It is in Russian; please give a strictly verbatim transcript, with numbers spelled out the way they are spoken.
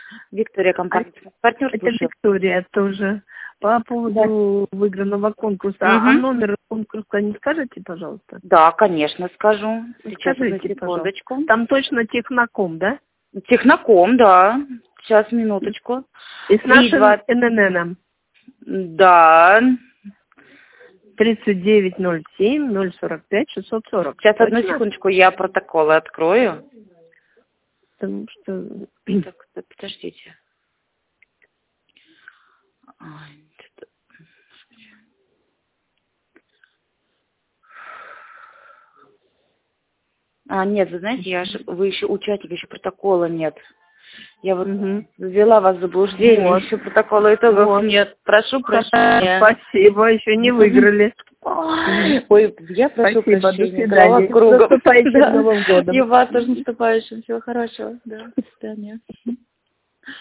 Виктория, компания. Партнер Это Виктория тоже. По поводу да. выигранного конкурса. Угу. А номер конкурса не скажете, пожалуйста? Да, конечно, скажу. Сейчас, скажите, секундочку. Там точно Техноком, да? Техноком, да. Сейчас, минуточку. И с нашим эн эн эн. Да. тридцать девять ноль семь ноль сорок пять шестьсот сорок. Сейчас, точно? Одну секундочку, я протоколы открою. Потому что... Так, так, подождите. Ой, это... А, нет, вы знаете, я ж... вы еще участник, еще протокола нет. Я вот угу. ввела вас в заблуждение, вот. Еще протокола итогов вот. Нет. Прошу прощения. Спасибо, еще не выиграли. Ой, я прошу Спасибо, прощения. До свидания. С наступающим да. Новым годом. И вас тоже наступающим. Всего хорошего. Да, до свидания.